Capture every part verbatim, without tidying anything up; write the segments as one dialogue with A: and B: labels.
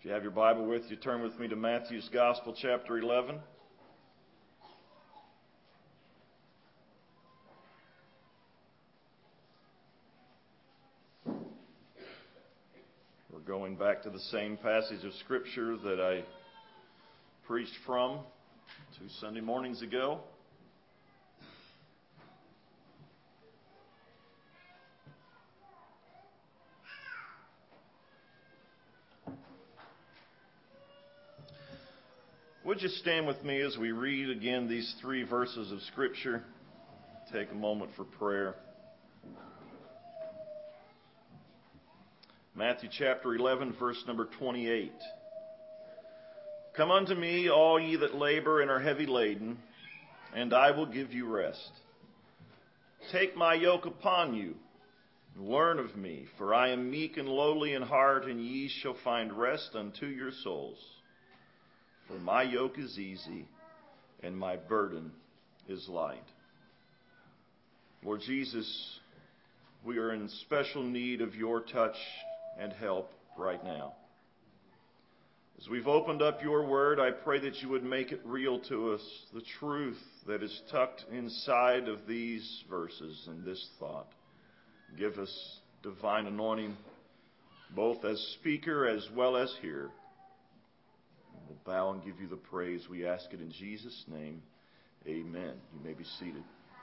A: you have your Bible with you, turn with me to Matthew's Gospel, chapter eleven. We're going back to the same passage of Scripture that I preached from two Sunday mornings ago. Would you stand with me as we read again these three verses of Scripture? Take a moment for prayer. Matthew chapter eleven, verse number twenty-eight. Come unto me, all ye that labor and are heavy laden, and I will give you rest. Take my yoke upon you, and learn of me, for I am meek and lowly in heart, and ye shall find rest unto your souls. For my yoke is easy, and my burden is light. Lord Jesus, we are in special need of your touch and help right now. As we've opened up your word, I pray that you would make it real to us, the truth that is tucked inside of these verses and this thought. Give us divine anointing, both as speaker as well as hearer. We'll bow and give you the praise. We ask it in Jesus' name. Amen. You may be seated.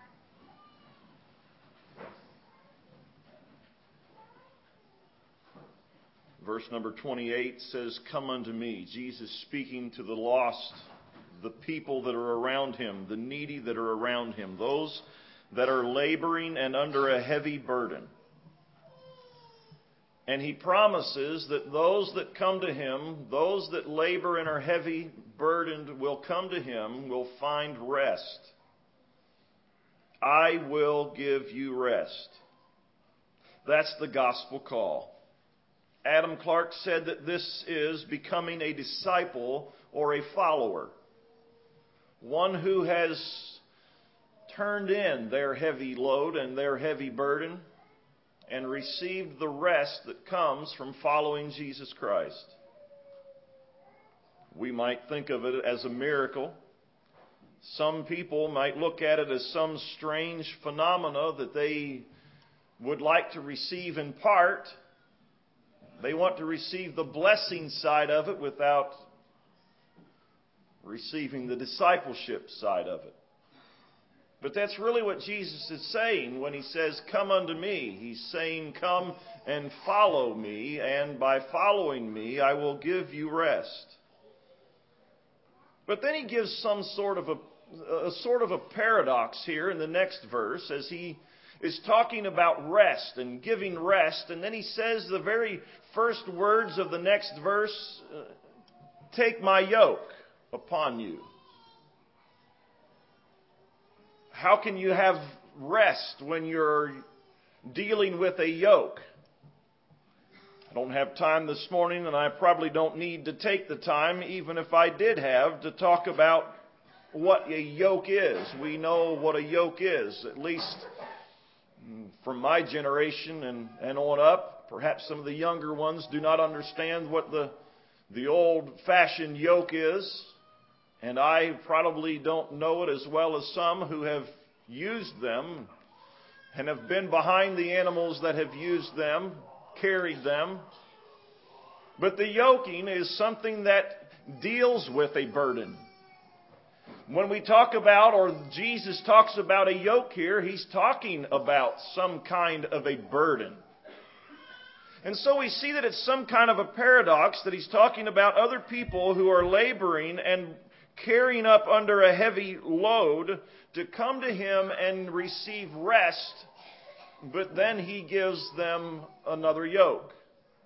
A: Verse number twenty-eight says, Come unto me. Jesus speaking to the lost, the people that are around him, the needy that are around him, those that are laboring and under a heavy burden. And he promises that those that come to him, those that labor and are heavy burdened will come to him, will find rest. I will give you rest. That's the gospel call. Adam Clarke said that this is becoming a disciple or a follower. One who has turned in their heavy load and their heavy burden and received the rest that comes from following Jesus Christ. We might think of it as a miracle. Some people might look at it as some strange phenomena that they would like to receive in part. They want to receive the blessing side of it without receiving the discipleship side of it. But that's really what Jesus is saying when he says, Come unto me. He's saying, come and follow me, and by following me, I will give you rest. But then he gives some sort of a, a sort of a paradox here in the next verse as he is talking about rest and giving rest. And then he says the very first words of the next verse, Take my yoke upon you. How can you have rest when you're dealing with a yoke? I don't have time this morning, and I probably don't need to take the time, even if I did have, to talk about what a yoke is. We know what a yoke is, at least from my generation and, and on up. Perhaps some of the younger ones do not understand what the, the old-fashioned yoke is. And I probably don't know it as well as some who have used them and have been behind the animals that have used them, carried them. But the yoking is something that deals with a burden. When we talk about, or Jesus talks about a yoke here, he's talking about some kind of a burden. And so we see that it's some kind of a paradox that he's talking about other people who are laboring and carrying up under a heavy load to come to him and receive rest, but then he gives them another yoke.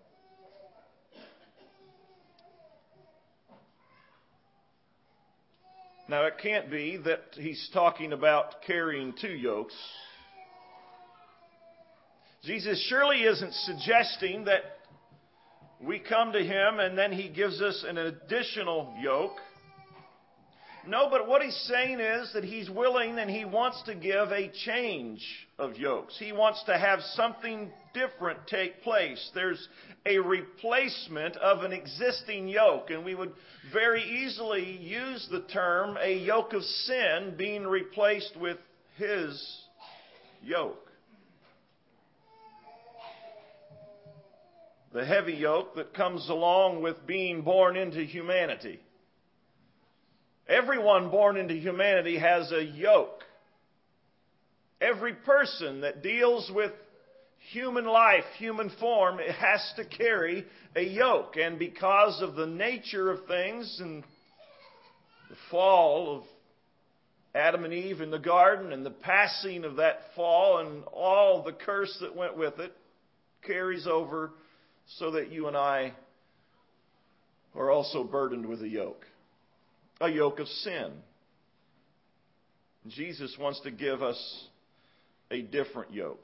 A: Now, it can't be that he's talking about carrying two yokes. Jesus surely isn't suggesting that we come to him and then he gives us an additional yoke. No, but what he's saying is that he's willing and he wants to give a change of yokes. He wants to have something different take place. There's a replacement of an existing yoke, and we would very easily use the term a yoke of sin being replaced with His yoke. The heavy yoke that comes along with being born into humanity. Everyone born into humanity has a yoke. Every person that deals with human life, human form, it has to carry a yoke. And because of the nature of things and the fall of Adam and Eve in the garden and the passing of that fall and all the curse that went with it, carries over so that you and I are also burdened with a yoke. A yoke of sin. Jesus wants to give us a different yoke.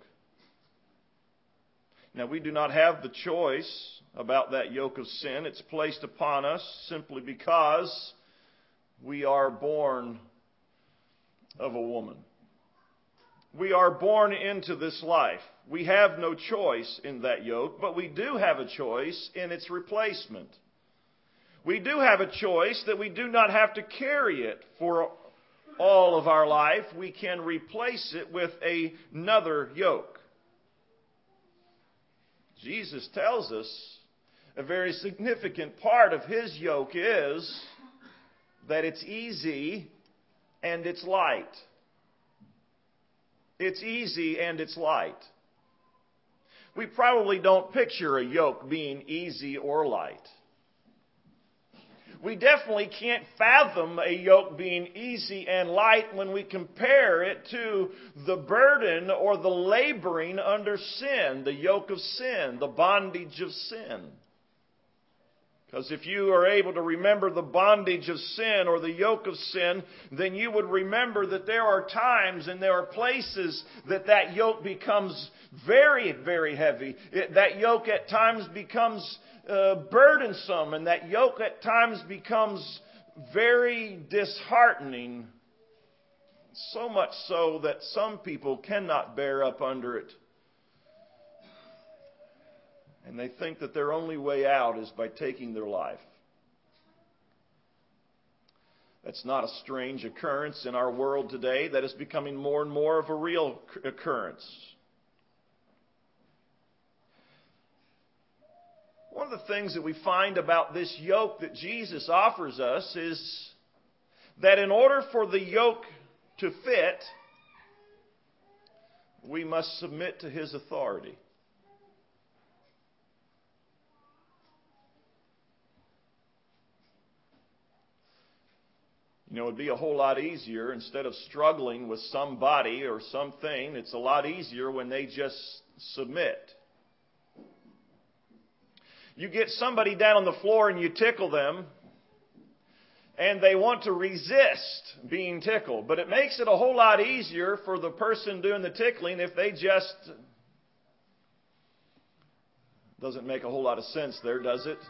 A: Now, we do not have the choice about that yoke of sin. It's placed upon us simply because we are born of a woman. We are born into this life. We have no choice in that yoke, but we do have a choice in its replacement. We do have a choice that we do not have to carry it for all of our life. We can replace it with another yoke. Jesus tells us a very significant part of His yoke is that it's easy and it's light. It's easy and it's light. We probably don't picture a yoke being easy or light. We definitely can't fathom a yoke being easy and light when we compare it to the burden or the laboring under sin, the yoke of sin, the bondage of sin. Because if you are able to remember the bondage of sin or the yoke of sin, then you would remember that there are times and there are places that that yoke becomes very, very heavy. It, that yoke at times becomes uh, burdensome, and that yoke at times becomes very disheartening. So much so that some people cannot bear up under it. And they think that their only way out is by taking their life. That's not a strange occurrence in our world today. That is becoming more and more of a real occurrence. One of the things that we find about this yoke that Jesus offers us is that in order for the yoke to fit, we must submit to His authority. You know, it would be a whole lot easier, instead of struggling with somebody or something, it's a lot easier when they just submit. You get somebody down on the floor and you tickle them, and they want to resist being tickled. But it makes it a whole lot easier for the person doing the tickling if they just... Doesn't make a whole lot of sense there, does it?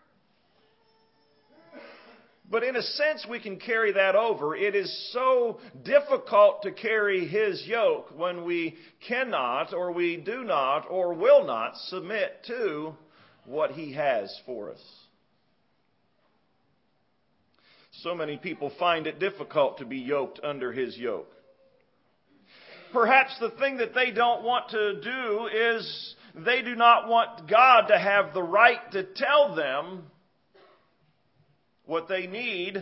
A: But in a sense, we can carry that over. It is so difficult to carry His yoke when we cannot, or we do not, or will not submit to what He has for us. So many people find it difficult to be yoked under His yoke. Perhaps the thing that they don't want to do is they do not want God to have the right to tell them what they need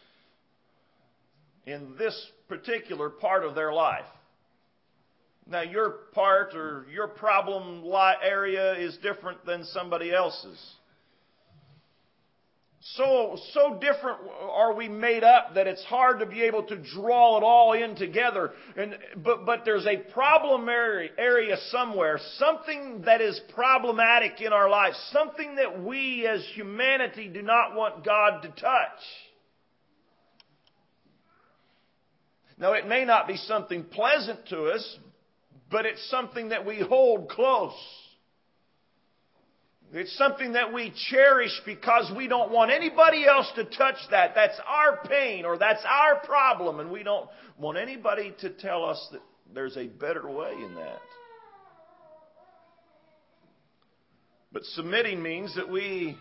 A: in this particular part of their life. Now, your part or your problem area is different than somebody else's. So, so different are we made up that it's hard to be able to draw it all in together. And, but, but there's a problem area, area somewhere, something that is problematic in our life, something that we as humanity do not want God to touch. Now, it may not be something pleasant to us, but it's something that we hold close. It's something that we cherish because we don't want anybody else to touch that. That's our pain or that's our problem, and we don't want anybody to tell us that there's a better way in that. But submitting means that we,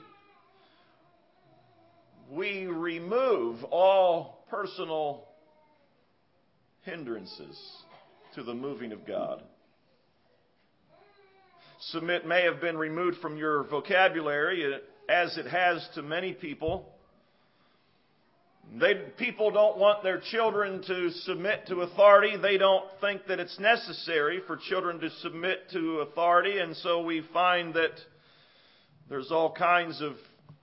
A: we remove all personal hindrances to the moving of God. Submit may have been removed from your vocabulary, as it has to many people. They, people don't want their children to submit to authority. They don't think that it's necessary for children to submit to authority. And so we find that there's all kinds of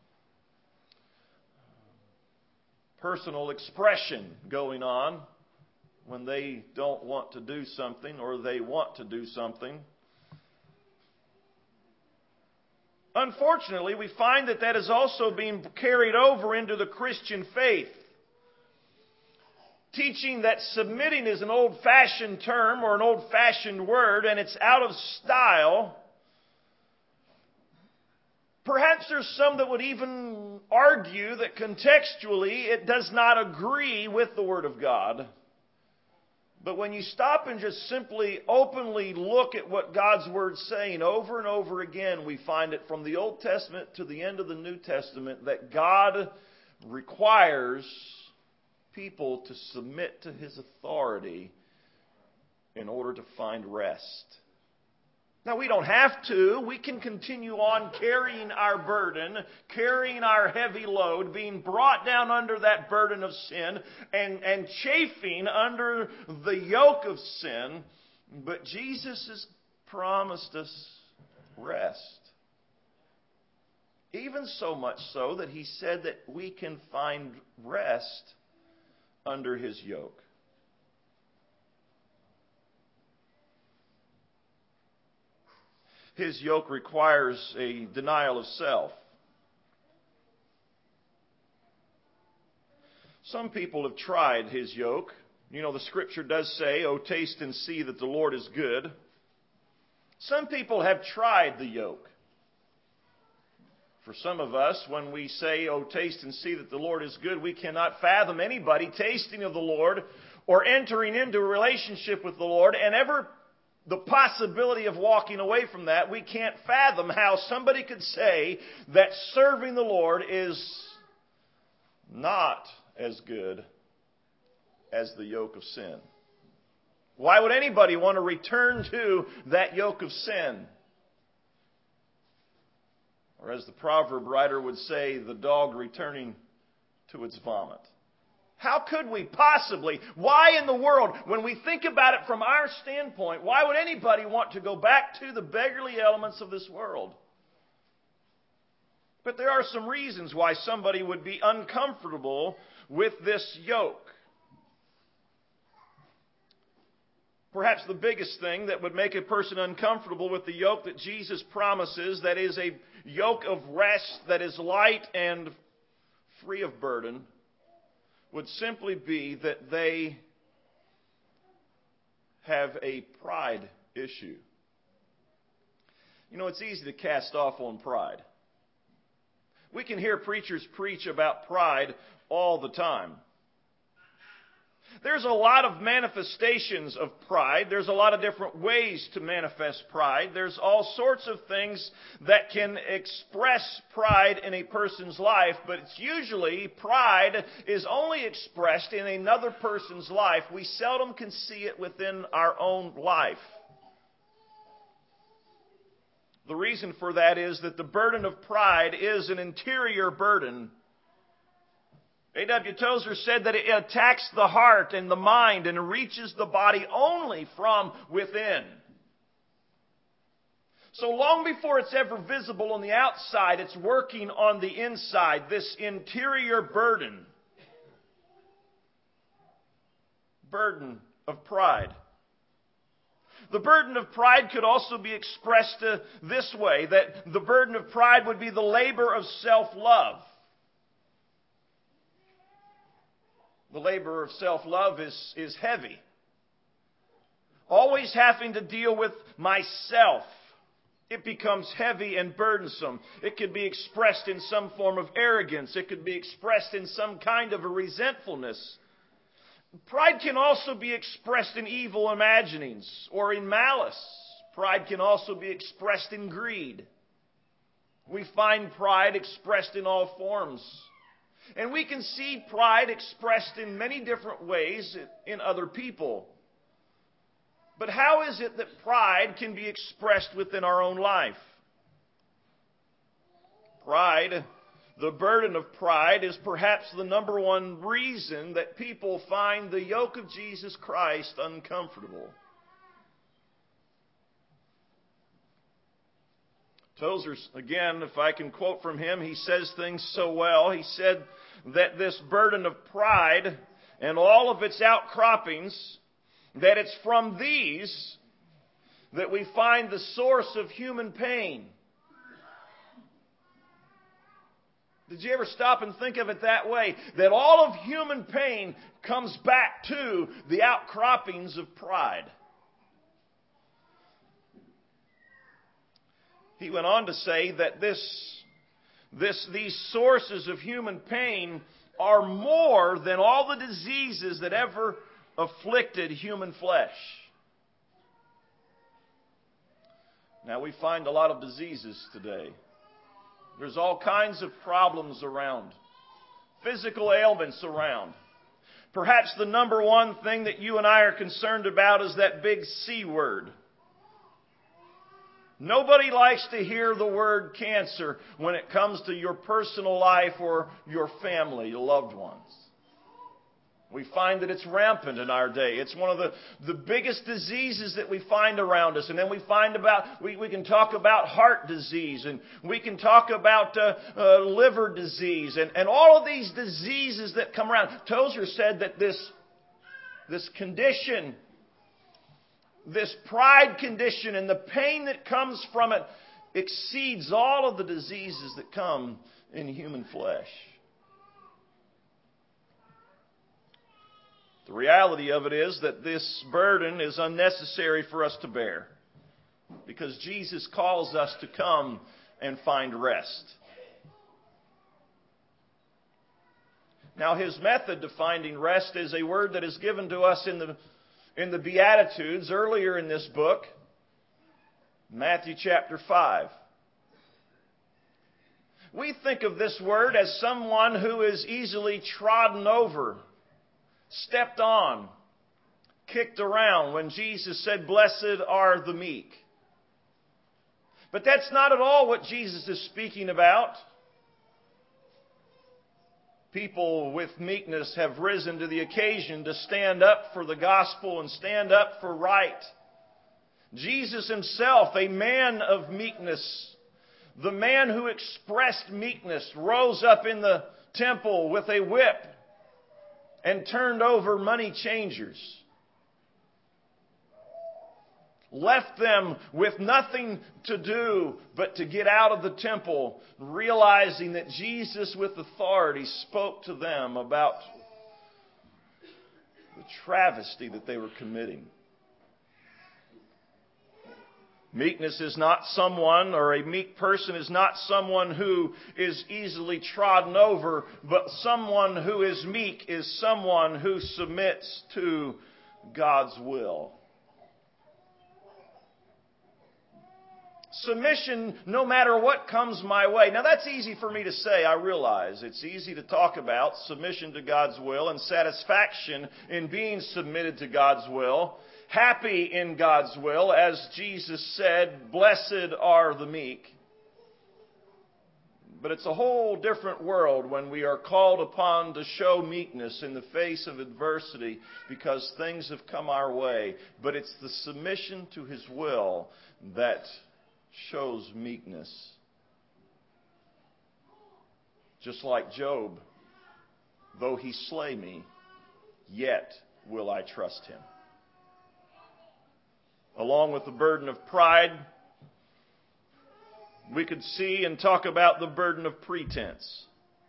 A: personal expression going on when they don't want to do something or they want to do something. Unfortunately, we find that that is also being carried over into the Christian faith. Teaching that submitting is an old-fashioned term or an old-fashioned word and it's out of style. Perhaps there's some that would even argue that contextually it does not agree with the Word of God. But when you stop and just simply openly look at what God's Word's saying over and over again, we find it from the Old Testament to the end of the New Testament that God requires people to submit to His authority in order to find rest. Now, we don't have to. We can continue on carrying our burden, carrying our heavy load, being brought down under that burden of sin, and, and chafing under the yoke of sin. But Jesus has promised us rest. Even so much so that He said that we can find rest under His yoke. His yoke requires a denial of self. Some people have tried His yoke. You know, the Scripture does say, "Oh, taste and see that the Lord is good." Some people have tried the yoke. For some of us, when we say, "Oh, taste and see that the Lord is good," we cannot fathom anybody tasting of the Lord or entering into a relationship with the Lord and ever the possibility of walking away from that. We can't fathom how somebody could say that serving the Lord is not as good as the yoke of sin. Why would anybody want to return to that yoke of sin? Or as the proverb writer would say, the dog returning to its vomit. How could we possibly, why in the world, when we think about it from our standpoint, why would anybody want to go back to the beggarly elements of this world? But there are some reasons why somebody would be uncomfortable with this yoke. Perhaps the biggest thing that would make a person uncomfortable with the yoke that Jesus promises, that is a yoke of rest that is light and free of burden, would simply be that they have a pride issue. You know, it's easy to cast off on pride. We can hear preachers preach about pride all the time. There's a lot of manifestations of pride. There's a lot of different ways to manifest pride. There's all sorts of things that can express pride in a person's life, but it's usually pride is only expressed in another person's life. We seldom can see it within our own life. The reason for that is that the burden of pride is an interior burden. A W Tozer said that it attacks the heart and the mind and reaches the body only from within. So long before it's ever visible on the outside, it's working on the inside, this interior burden. Burden of pride. The burden of pride could also be expressed uh, this way, that the burden of pride would be the labor of self-love. The labor of self-love is, is heavy. Always having to deal with myself. It becomes heavy and burdensome. It could be expressed in some form of arrogance. It could be expressed in some kind of a resentfulness. Pride can also be expressed in evil imaginings or in malice. Pride can also be expressed in greed. We find pride expressed in all forms. And we can see pride expressed in many different ways in other people. But how is it that pride can be expressed within our own life? Pride, the burden of pride, is perhaps the number one reason that people find the yoke of Jesus Christ uncomfortable. Tozer, again, if I can quote from him, he says things so well. He said that this burden of pride and all of its outcroppings, that it's from these that we find the source of human pain. Did you ever stop and think of it that way? That all of human pain comes back to the outcroppings of pride. He went on to say that this, this, these sources of human pain are more than all the diseases that ever afflicted human flesh. Now, we find a lot of diseases today. There's all kinds of problems around, physical ailments around. Perhaps the number one thing that you and I are concerned about is that big C word. Nobody likes to hear the word cancer when it comes to your personal life or your family, your loved ones. We find that it's rampant in our day. It's one of the, the biggest diseases that we find around us. And then we find about, we, we can talk about heart disease, and we can talk about uh, uh, liver disease, and, and all of these diseases that come around. Tozer said that this, this condition, this pride condition and the pain that comes from it exceeds all of the diseases that come in human flesh. The reality of it is that this burden is unnecessary for us to bear, because Jesus calls us to come and find rest. Now, His method to finding rest is a word that is given to us in the in the Beatitudes earlier in this book, Matthew chapter five. We think of this word as someone who is easily trodden over, stepped on, kicked around when Jesus said, "Blessed are the meek." But that's not at all what Jesus is speaking about. People with meekness have risen to the occasion to stand up for the gospel and stand up for right. Jesus Himself, a man of meekness, the man who expressed meekness, rose up in the temple with a whip and turned over money changers. Left them with nothing to do but to get out of the temple, realizing that Jesus with authority spoke to them about the travesty that they were committing. Meekness is not someone, or a meek person is not someone who is easily trodden over, but someone who is meek is someone who submits to God's will. Submission, no matter what comes my way. Now, that's easy for me to say, I realize. It's easy to talk about submission to God's will and satisfaction in being submitted to God's will. Happy in God's will, as Jesus said, "Blessed are the meek." But it's a whole different world when we are called upon to show meekness in the face of adversity because things have come our way. But it's the submission to His will that shows meekness. Just like Job, "Though he slay me, yet will I trust him." Along with the burden of pride, we could see and talk about the burden of pretense.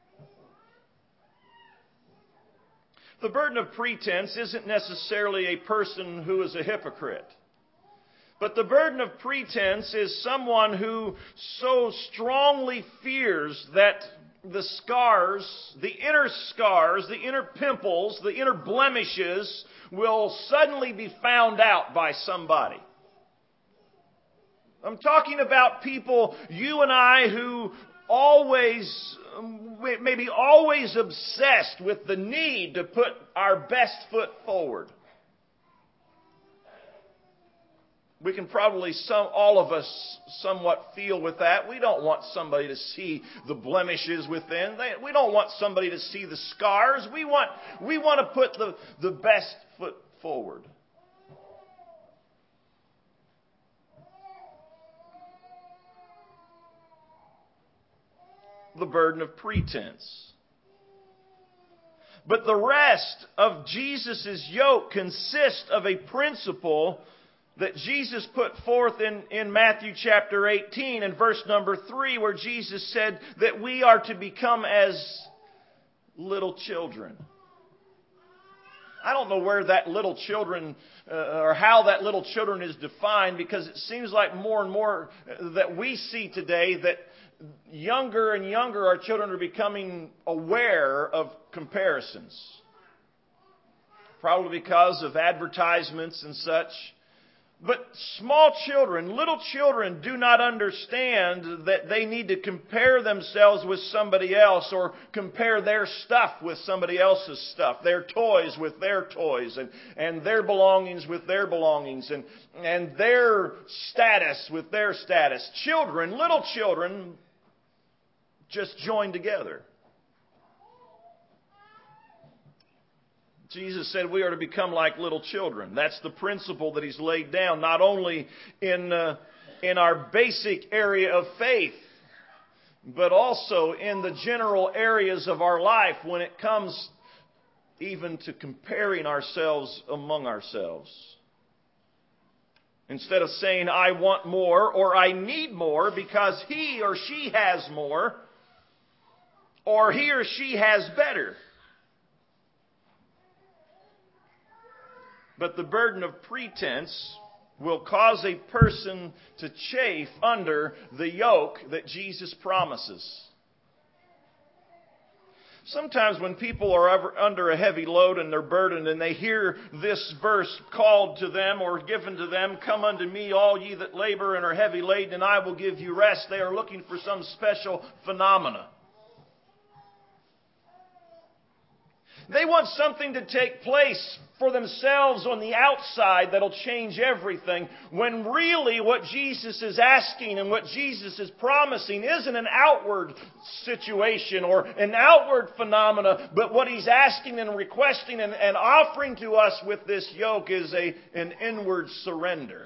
A: The burden of pretense isn't necessarily a person who is a hypocrite. But the burden of pretense is someone who so strongly fears that the scars, the inner scars, the inner pimples, the inner blemishes will suddenly be found out by somebody. I'm talking about people, you and I, who always, maybe always obsessed with the need to put our best foot forward. We can probably, some, all of us, somewhat feel with that. We don't want somebody to see the blemishes within. We don't want somebody to see the scars. We want, we want to put the, the best foot forward. The burden of pretense. But the rest of Jesus' yoke consists of a principle that Jesus put forth in, in Matthew chapter eighteen and verse number three, where Jesus said that we are to become as little children. I don't know where that little children, uh, or how that little children is defined, because it seems like more and more that we see today that younger and younger our children are becoming aware of comparisons. Probably because of advertisements and such. But small children, little children, do not understand that they need to compare themselves with somebody else, or compare their stuff with somebody else's stuff, their toys with their toys, and, and their belongings with their belongings, and, and their status with their status. Children, little children, just join together. Jesus said we are to become like little children. That's the principle that He's laid down, not only in, uh, in our basic area of faith, but also in the general areas of our life when it comes even to comparing ourselves among ourselves. Instead of saying, I want more, or I need more because he or she has more, or he or she has better. But the burden of pretense will cause a person to chafe under the yoke that Jesus promises. Sometimes when people are ever under a heavy load and they're burdened, and they hear this verse called to them or given to them, "Come unto me, all ye that labor and are heavy laden, and I will give you rest," they are looking for some special phenomena. They want something to take place for themselves on the outside that'll change everything, when really what Jesus is asking and what Jesus is promising isn't an outward situation or an outward phenomena, but what He's asking and requesting and, and offering to us with this yoke is a, an inward surrender.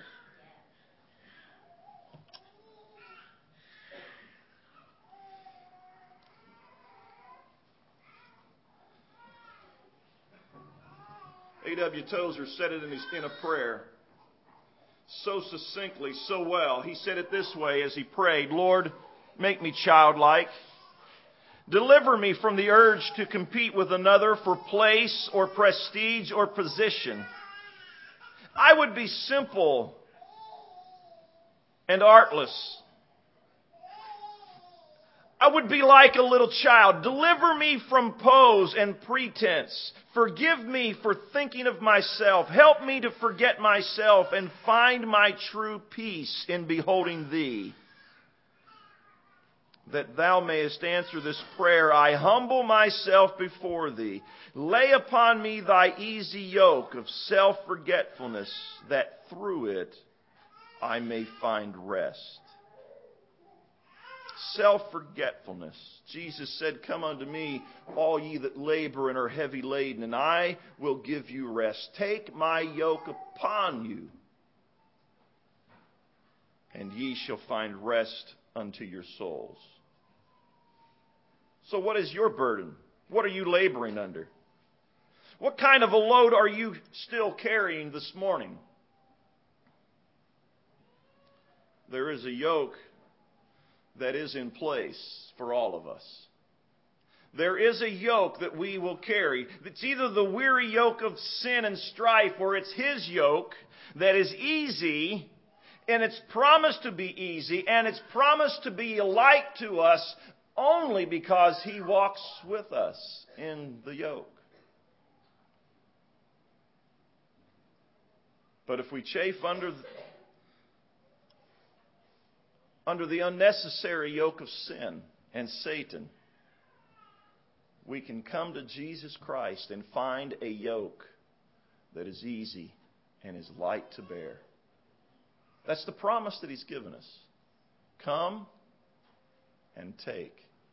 A: A W Tozer said it in, his, in a prayer so succinctly, so well. He said it this way as he prayed: "Lord, make me childlike. Deliver me from the urge to compete with another for place or prestige or position. I would be simple and artless. I would be like a little child. Deliver me from pose and pretense. Forgive me for thinking of myself. Help me to forget myself and find my true peace in beholding Thee. That Thou mayest answer this prayer, I humble myself before Thee. Lay upon me Thy easy yoke of self-forgetfulness, that through it I may find rest." Self-forgetfulness. Jesus said, "Come unto me, all ye that labor and are heavy laden, and I will give you rest. Take my yoke upon you, and ye shall find rest unto your souls." So what is your burden? What are you laboring under? What kind of a load are you still carrying this morning? There is a yoke that is in place for all of us. There is a yoke that we will carry. It's either the weary yoke of sin and strife, or it's His yoke that is easy, and it's promised to be easy, and it's promised to be a light to us only because He walks with us in the yoke. But if we chafe under under the unnecessary yoke of sin and Satan, we can come to Jesus Christ and find a yoke that is easy and is light to bear. That's the promise that He's given us. Come and take,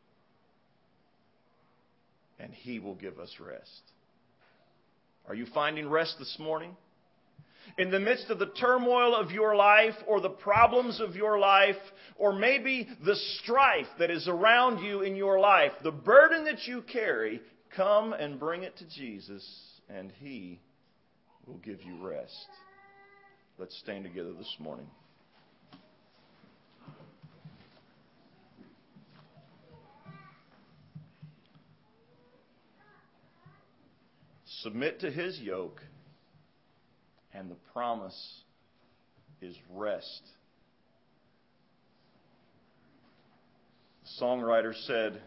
A: and He will give us rest. Are you finding rest this morning? In the midst of the turmoil of your life, or the problems of your life, or maybe the strife that is around you in your life, the burden that you carry, come and bring it to Jesus, and He will give you rest. Let's stand together this morning. Submit to His yoke, and the promise is rest. The songwriter said,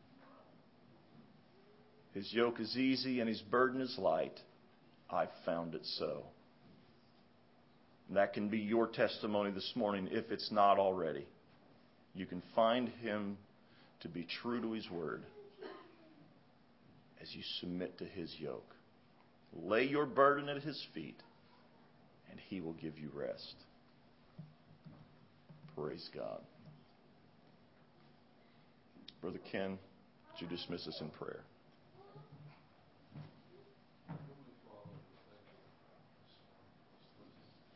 A: His yoke is easy and His burden is light. I've found it so. And that can be your testimony this morning if it's not already. You can find Him to be true to His word as you submit to His yoke. Lay your burden at His feet, and He will give you rest. Praise God. Brother Ken, would you dismiss us in prayer?